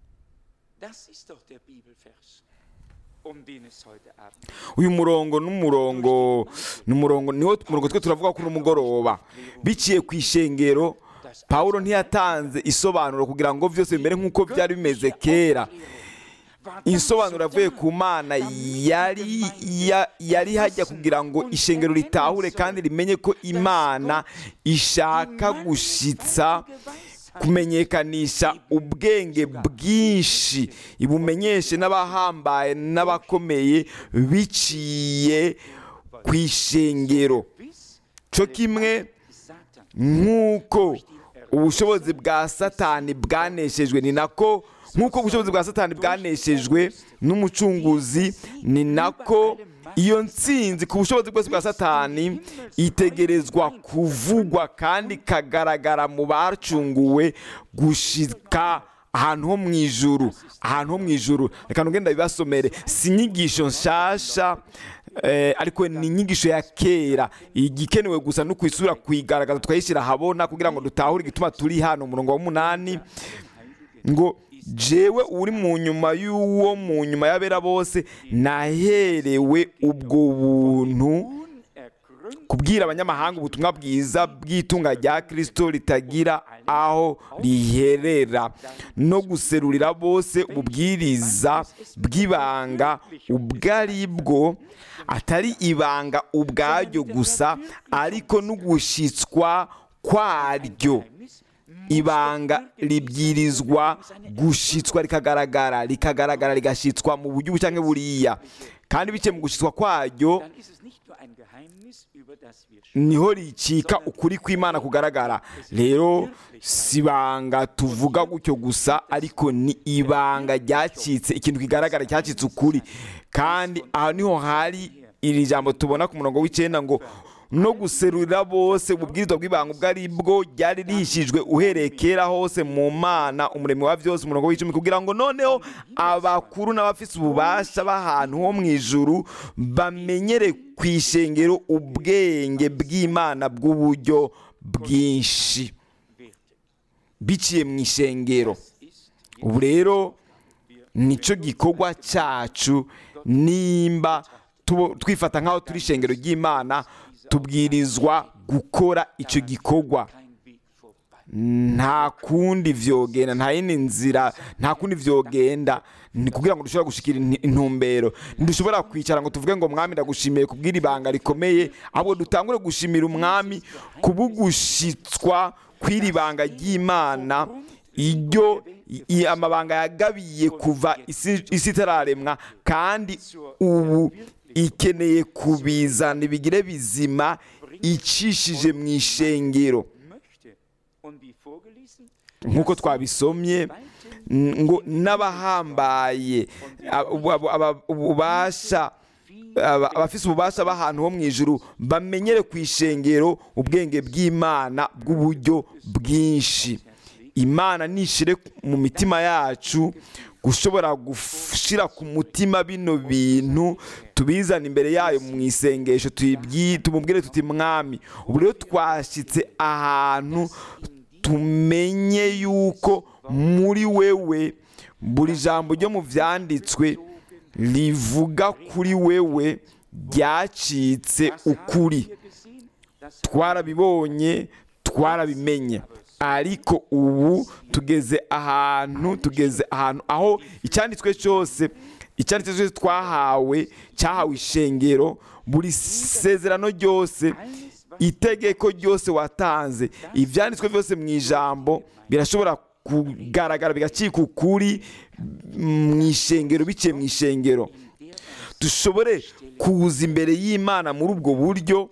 Uyu murongo n'umurongo n'umurongo niho murongo twe turavuga ko n'umugoroba biciye ku ishengero. Pawulo ntiyatanze isobanuro kugira ngo vyose bimere nk'uko byari bimeze kera. Insobanuro avuye ku Mana yari yari hajya kugira ngo ishengero ritahure kandi rimenye ko Imana ishaka gushitsa kumenyekanisha ubwenge bwinshi ibumenyeshe n'abahambaye n'abakomeye biciye ku ishengero, cyo kimwe nk'uko ubushobozi bwa Satani bwaneshejwe, ni nako nk'uko ubushobozi bwa Satani bwaneshejwe n'umucunguzi, ni nako iyo ntsinzi ku bushobozi bwose bwa Satani itegerezwa kuvugwa kandi kagaragara mu bacunguwe gushika ahantu ho mu ijuru, ahantu ho mu ijuru. Reka ngenda bibasomere, si inyigisho nshasha eh, ariko ni inyigisho ya kera. Igikenewe gusa no kwisura kuyigaragaza twayishira habona kugira ngo dutahure igituma turi hano. Umurongo wa munani ngo jewe uri mu nyuma y'uwo mu nyuma y'abera bose naherewe ubwo buntu kubwira abanyamahanga ubutumwa bwiza bw'itunga rya Kristo ritagira aho riherera no guserurira bose ububwiriza bw'ibanga ubwo ari bwo, atari ibanga ubwaryo gusa ariko n'ugushitswa kwaryo. Ibanga ribwirizwa gushitswa rikagaragara rikagaragara rigashitswa mu buryo bucanke buriya, kandi biciye mu gushitswa kwaryo niho ricika ukuri kw'Imana kugaragara. Rero si ibanga tuvuga gutyo gusa, ariko ni ibanga ryacitse, ikintu kigaragara cyacitse ukuri. Kandi aho niho hari iri jambo tubona ku murongo w'icenda ngo no guserurira bose ububwirizwa bw'ibanga ubwo ari bwo ryari rihishijwe uhereye kera hose mu Mana umuremyi wa byose. Umurongo w'icumi, kugira ngo noneho abakuru n'abafise ububasha b'ahantu ho mu ijuru bamenyere ku ishengero ubwenge bw'Imana bw'uburyo bwinshi biciye mu ishengero. Ubu rero nico gikorwa cyacu. Nimba twifata nk'aho turi ishengero ry'Imana, tubwirizwa gukora icyo gikorwa. Nta kundi vyogenda, nta yindi nzira, nta kundi vyogenda ni kugira ngo dushobora gushikira intumbero. Ntidushobora kwicara ngo tuvuge ngo Mwami ndagushimiye kubwira ibanga rikomeye, ahubwo dutangure gushimira Umwami kubugushitswa kw'iri banga ry'Imana, iryo amabanga yagabiye kuva isi itararemwa, kandi ubu ikeneye kubizana ibigire bizima icishije mu ishengero. Nk'uko twabisomye ngo n'abahambaye ububasha abafise ububasha b'ahantu ho mu ijuru bamenyere ku ishengero ubwenge bw'Imana bw'uburyo bwinshi. Imana nishire mu mitima yacu gushobora gushira ku mutima bino bintu, tubizana imbere yayo mu isengesho, tumubwire tuti Mwami, ubu rero twashitse ahantu tumenye yuko muri wewe buri jambo ryo mu vyanditswe rivuga kuri wewe ryacitse ukuri. Twarabibonye, twarabimenye, ariko ubu tugeze ahantu tugeze ahantu aho icyanditswe cyose icyanditswe cyose twahawe cyahawe ishengero, buri sezerano ryose, itegeko ryose watanze, ibyanditswe byose mu ijambo birashobora kugaragara bigacika ukuri mu ishengero, biciye mu ishengero. Dushobore kuza imbere y'Imana muri ubwo buryo,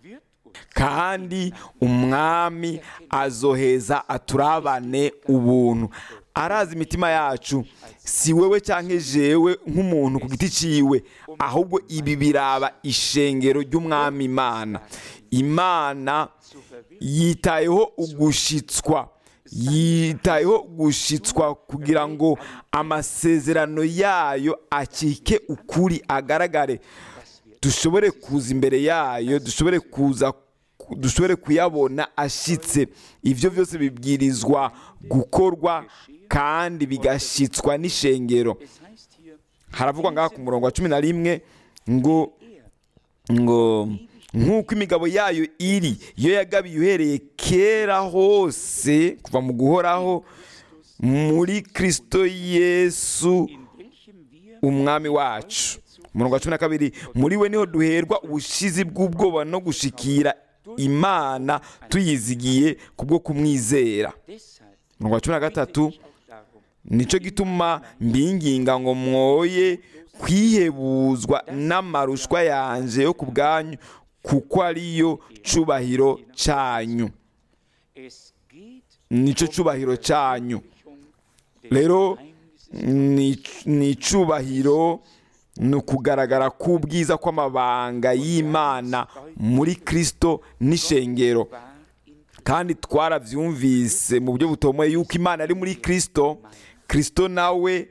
kandi Umwami azoheza aturabane ubuntu. Arazi imitima yacu, si wewe cyangwa jewe nk'umuntu ku giti ciwe, ahubwo ibi biraba ishengero ry'Umwami Imana. Imana yitayeho ugushitswa yitayeho gushitswa kugira ngo amasezerano yayo acike ukuri, agaragare, dushobore kuza imbere yayo, dushobore kuza dushobore kuyabona ashitse. Ibyo byose bibwirizwa gukorwa kandi bigashitswa n'ishengero. Haravugwa ngaha ku murongo wa cumi na rimwe ngo ngo nk'uko imigabo yayo iri, iyo yagabiye uhereye kera hose kuva mu guhoraho muri Kristo Yesu Umwami wacu. Umurongo wa cumi na kabiri, muri we niho duherwa ubushizi bw'ubwoba no gushikira Imana tuyizigiye kubwo kumwizera. Umurongo wa cumi na gatatu, nico gituma mbinginga ngo mwoye kwihebuzwa n'amarushwa yanje yo ku bwanyu, kuko ariyo cubahiro canyu. Nico cubahiro canyu. Rero ni cubahiro, ni ukugaragara k'ubwiza kw'amabanga y'Imana muri Kristo n'ishengero. Kandi twaravyumvise mu buryo butomoye yuko Imana ari muri Kristo, Kristo nawe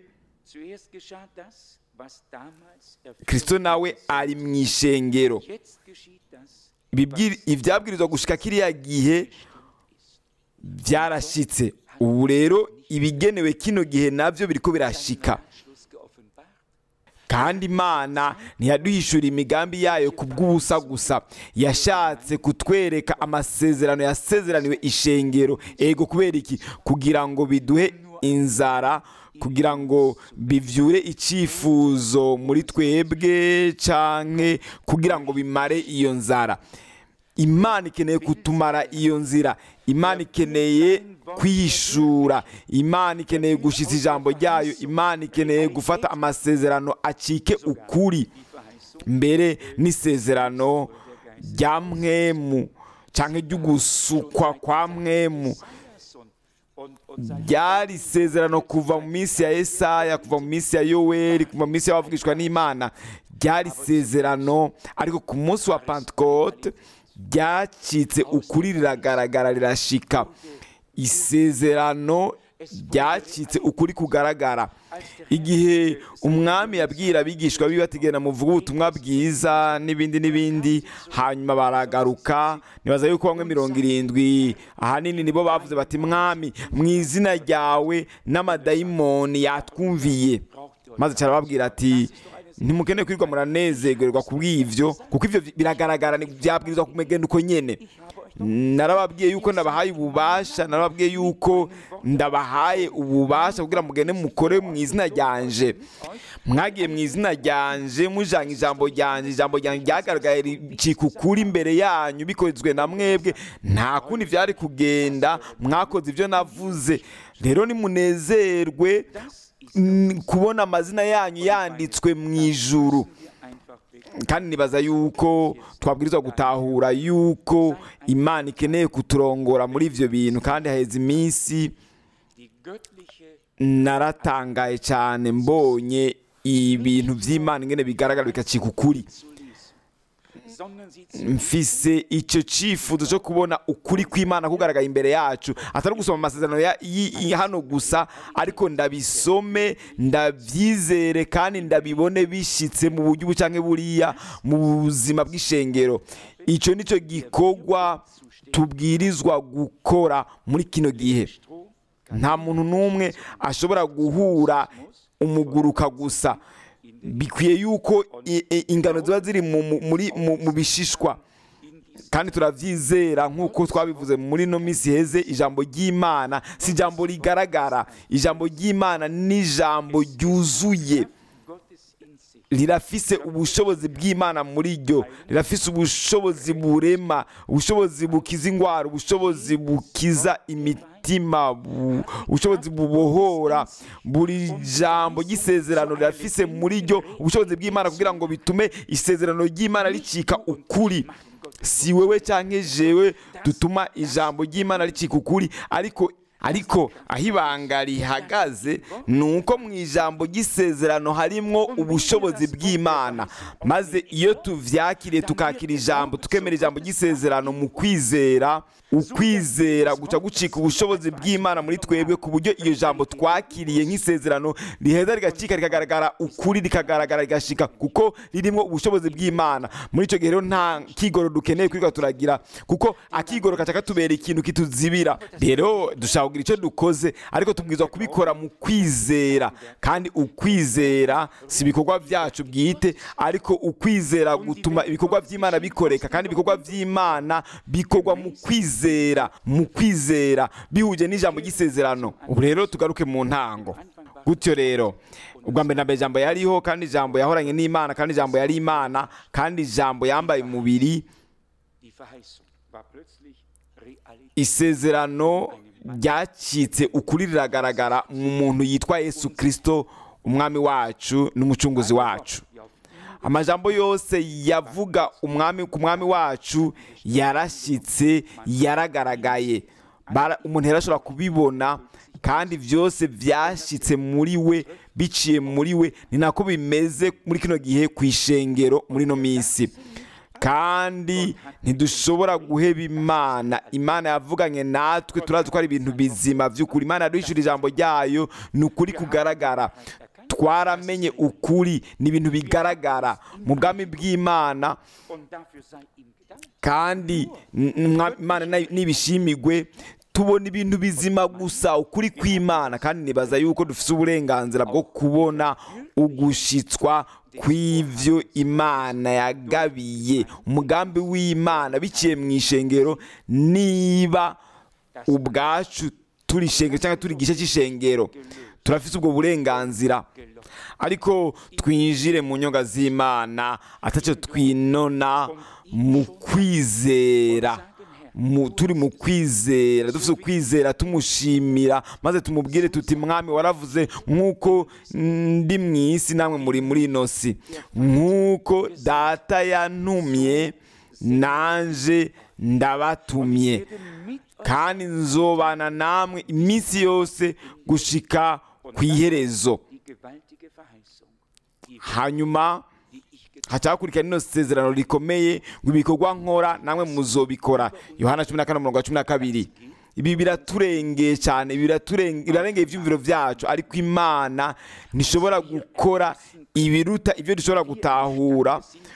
Kristo nawe ari mu ishengero. Ivyabwirizwa gushika kiriya gihe byarashitse. Ubu rero ibigenewe kino gihe navyo biriko birashika, kandi imana ntiyaduhishura imigambi yayo ku bw'ubusa gusa, yashatse kutwereka amasezerano yasezeraniwe ishengero. Ego kubera iki? Kugira ngo biduhe inzara, kugira ngo bivyure icyifuzo muri twebwe, canke kugira ngo bimare iyo nzara. Imana ikeneye kutumara iyo nzira, Imana ikeneye kwihishura, Imana ikeneye gushitsa ijambo ryayo, Imana ikeneye gufata amasezerano acike ukuri, mbere n'isezerano rya mwemu canke ry'ugusukwa kwa mwemu. Ryari isezerano kuva mu minsi ya Yesaya, kuva mu minsi ya Yoweri, kuva mu minsi y'abavugishwa n'Imana. Ryari isezerano, ariko ku munsi wa Pentecote ryacitse ukuri, riragaragara, rirashika. Isezerano ryacitse ukuri kugaragara. Igihe umwami yabwira abigishwa biwe ati genda muvuge ubutumwa bwiza n'ibindi n'ibindi, hanyuma baragaruka, nibaza yuko bamwe mirongo irindwi ahanini nibo bavuze bati mwami, mu izina ryawe n'amadayimoni yatwumviye. Maze carababwira ati ntimukeneye kwirirwa muranezerwa kubw'ivyo, kuko ivyo biragaragara, byabwirizwa kumegenda uko nyene. Narababwiye yuko ndabahaye ububasha, narababwiye yuko ndabahaye ububasha kugira mugende mukore mu izina ryanje. Mwagiye mu izina ryanje mujanye ijambo ryanje, ijambo ryanje ryagaragaye ricika ukuri imbere yanyu, bikozwe na mwebwe, nta kundi vyari kugenda, mwakoze ivyo navuze. Rero nimunezerwe kubona amazina yanyu yanditswe mu ijuru. Kandi nibaza yuko twabwirizwa gutahura yuko Imana ikeneye kuturongora muri ivyo bintu. Kandi haheze iminsi naratangaye cyane mbonye ibintu vy'Imana ingene bigaragara bikacika ukuri. Mfise icyo cyifuzo cyo kubona ukuri kw'Imana kugaragara imbere yacu, atari gusoma amasezerano ya hano gusa, ariko ndabisome, ndabyizere, kandi ndabibone bishitse mu buryo bucanke buriya mu buzima bw'ishengero. Icyo nicyo gikorwa tubwirizwa gukora muri kino gihe. Nta muntu n'umwe ashobora guhura umuguruka gusa. Bikwiye yuko ingano ziba ziri mu bishishwa, kandi turabyizera nk'uko twabivuze muri no minsi heze. Ijambo ry'Imana si ijambo rigaragara, ijambo ry'Imana ni ijambo ryuzuye, rirafise ubushobozi bw'Imana muri ryo, rirafise ubushobozi burema, ubushobozi bukiza indwara, ubushobozi bukiza imitima, ubushobozi bubohora. Buri jambo ry'isezerano rirafise muri ryo ubushobozi bw'Imana kugira ngo bitume isezerano ry'Imana ricika ukuri. Si wewe canke jewe dutuma ijambo ry'Imana ricika ukuri, ariko ariko aho ibanga rihagaze ni uko mu ijambo ry'isezerano harimwo ubushobozi bw'Imana. Maze iyo tuvyakiriye tukakira ijambo, tukemera ijambo ry'isezerano mu kwizera, ukwizera guca gucika ubushobozi bw'Imana muri twebwe, ku buryo iyo jambo twakiriye nk'isezerano riheza rigacika, rikagaragara ukuri, rikagaragara rigashika, kuko ririmo ubushobozi bw'Imana. Muri icyo gihe rero nta kigoro dukeneye kwiga turagira, kuko akigoro kaca katubera ikintu kituzibira. Rero dushaka kugira icyo dukoze, ariko tubwirizwa kubikora mu kwizera. Kandi ukwizera si ibikorwa byacu bwite, ariko ukwizera gutuma ibikorwa by'Imana bikoreka, kandi ibikorwa by'Imana bikorwa mu kwizera, mu kwizera bihuje n'ijambo ry'isezerano. Ubu rero tugaruke mu ntango. Gutyo rero ubwa mbere na mbere ijambo yariho, kandi ijambo yahoranye n'Imana, kandi ijambo yari Imana, kandi ijambo yambaye umubiri. Isezerano ryacitse ukuri, riragaragara mu muntu yitwa Yesu Kristo, umwami wacu n'umucunguzi wacu. Amajambo yose yavuga umwami ku mwami wacu yarashitse, yaragaragaye, umuntu yarashobora kubibona, kandi byose byashitse muri we, biciye muri we. Ni nako bimeze muri kino gihe ku ishengero muri no minsi. Kandi ntidushobora guheba Imana. Imana yavuganye natwe, turazi ko ari ibintu bizima by'ukuri. Imana yaduhishura ijambo ryayo, ni ukuri kugaragara. Twaramenye ukuri, ni ibintu bigaragara mu bwami bw'Imana, kandi Imana nibishimigwe tubona ibintu bizima gusa, ukuri kw'Imana. Kandi nibaza yuko dufite uburenganzira bwo kubona ugushitswa kw'ivyo imana yagabiye umugambi w'imana biciye mu ishengero, niba ubwacu turi ishengero cyangwa turi igice cy'ishengero turafite ubwo burenganzira. Ariko twinjire mu nyonga z'imana atacyo twinona mu kwizera, turi mu kwizera, dufite ukwizera tumushimira, maze tumubwire tuti mwami waravuze nk'uko ndi mu isi namwe muri muri ino si, nk'uko data yantumye nanje ndabatumye, kandi nzobana namwe iminsi yose gushika ku iherezo. Hanyuma hacakurikira rino sezerano rikomeye ngo ibikorwa nkora namwe muzobikora, Yohana cumi na kane umurongo wa cumi na kabiri. Ibi biraturengeye cyane, birarengeye ibyumviro byacu, ariko Imana ntishobora gukora ibiruta ibyo dushobora gutahura,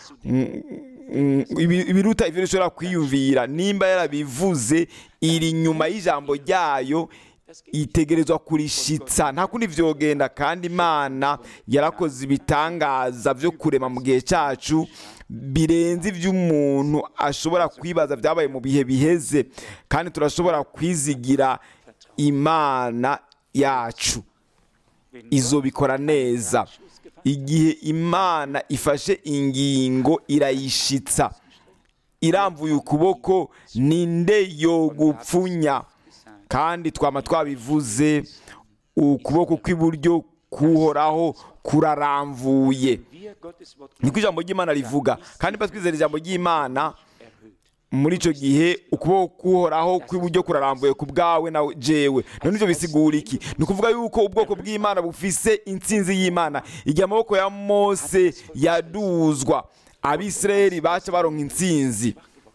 ibiruta ibyo dushobora kwiyumvira. Nimba yarabivuze iri nyuma y'ijambo ryayo, itegerezwa kurishitsa, nta kundi vyogenda. Kandi Imana yarakoze ibitangaza byo kurema mu gihe cyacu birenze ivy'umuntu ashobora kwibaza byabaye mu bihe biheze, kandi turashobora kwizigira Imana yacu izobikora neza. Igihe Imana ifashe ingingo irayishitsa, iramvuye ukuboko ninde yo gupfunya. Kandi twama twabivuze, ukuboko kw'iburyo kuhoraho kuraramvuye, niko ijambo ry'Imana rivuga. kandi batwizera ijambo ry'Imana, muri icyo gihe ukuboko kuhoraho kw'iburyo kuraramvuye ku bwawe na jewe. none ibyo bisigura iki? ni ukuvuga yuko ubwoko bw'Imana bufise intsinzi y'Imana. igihe amaboko ya Mose yaduzwa, Abisirayeli baca baronka intsinzi.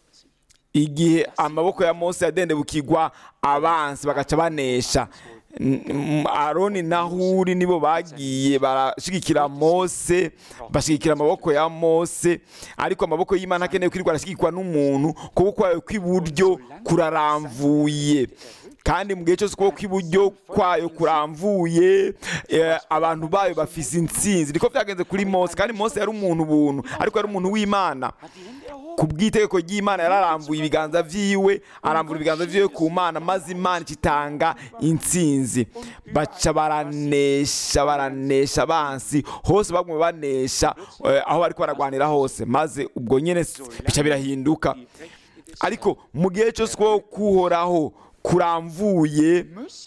Igihe amaboko ya Mose yadendebukirwa, abansi bagaca banesha. Aroni na Huri nibo bagiye barashigikira Mose, bashigikira amaboko ya Mose, ariko amaboko y'Imana akeneye kwirirwa arashigikwa n'umuntu, kuko kwayo kw'iburyo kuraramvuye. kandi mu gihe cyose ukuboko kw'iburyo kwayo kuramvuye, abantu bayo bafise intsinzi. niko byagenze kuri Mose. kandi Mose yari umuntu buntu, ariko yari umuntu w'Imana. ku bw'itegeko ry'Imana yararambuye ibiganza vyiwe, arambura ibiganza vyiwe ku Mana, maze Imana ikitanga intsinzi. baca baranesha baranesha abansi hose, bagumye banesha aho bariko baragwanira hose, maze ubwo nyene bica birahinduka. ariko mu gihe cyose ko kuhoraho kuramvuye,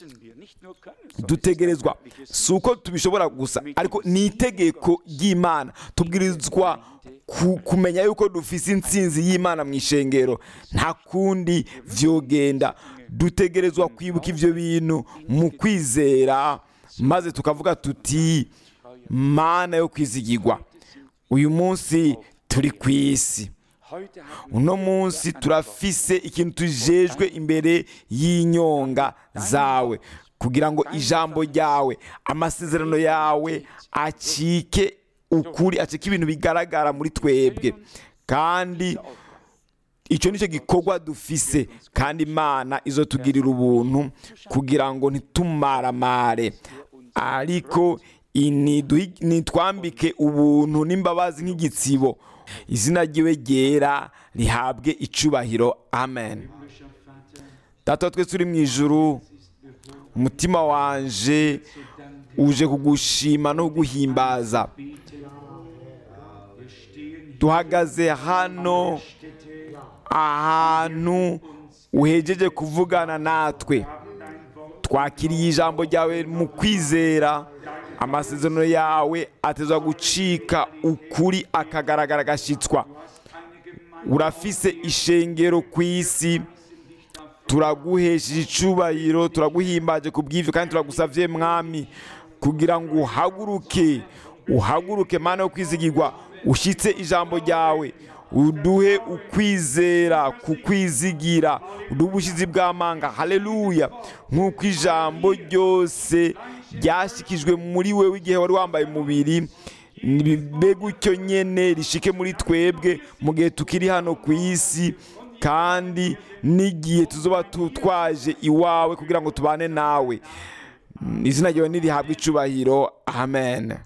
dutegerezwa, si uko tubishobora gusa, ariko ni itegeko ry'Imana. tubwirizwa kumenya yuko dufise intsinzi y'Imana mu ishengero, nta kundi vyogenda. dutegerezwa kwibuka ivyo bintu mu kwizera, maze tukavuga tuti Mana yo kwizigirwa. uyu munsi turi ku isi, uno munsi turafise ikintu tujejwe imbere y'inyonga zawe, kugira ngo ijambo ryawe, amasezerano yawe acike ukuri, acike ibintu bigaragara muri twebwe. kandi icyo nicyo gikorwa dufise, kandi Imana izotugirira ubuntu kugira ngo ntitumaramare, ariko nitwambike ubuntu n'imbabazi nk'igitsibo. izina ryiwe ryera rihabwe icubahiro. amen. Data twese uri mu ijuru, umutima wanje uje kugushima no kuguhimbaza. duhagaze hano ahantu uhejeje kuvugana natwe, twakiriye ijambo ryawe mu kwizera. amasezerano yawe atezwa gucika ukuri akagaragara agashitswa. urafise ishengero ku isi, turaguhesheje icubahiro, turaguhimbaje ku bw'ivyo, kandi turagusavye mwami kugira ngo uhaguruke uhaguruke Mana yo kwizigirwa, ushitse ijambo ryawe, uduhe ukwizera kukwizigira, uduhe ubushizi bw'amanga. haleluya. nk'uko ijambo ryose ryashikijwe muri wewe igihe wari wambaye umubiri, nibibe gutyo nyene rishike muri twebwe mu gihe tukiri hano ku isi, kandi n'igihe tuzoba tutwaje iwawe kugira ngo tubane nawe. izina ryawe nirihabwe icubahiro. amen.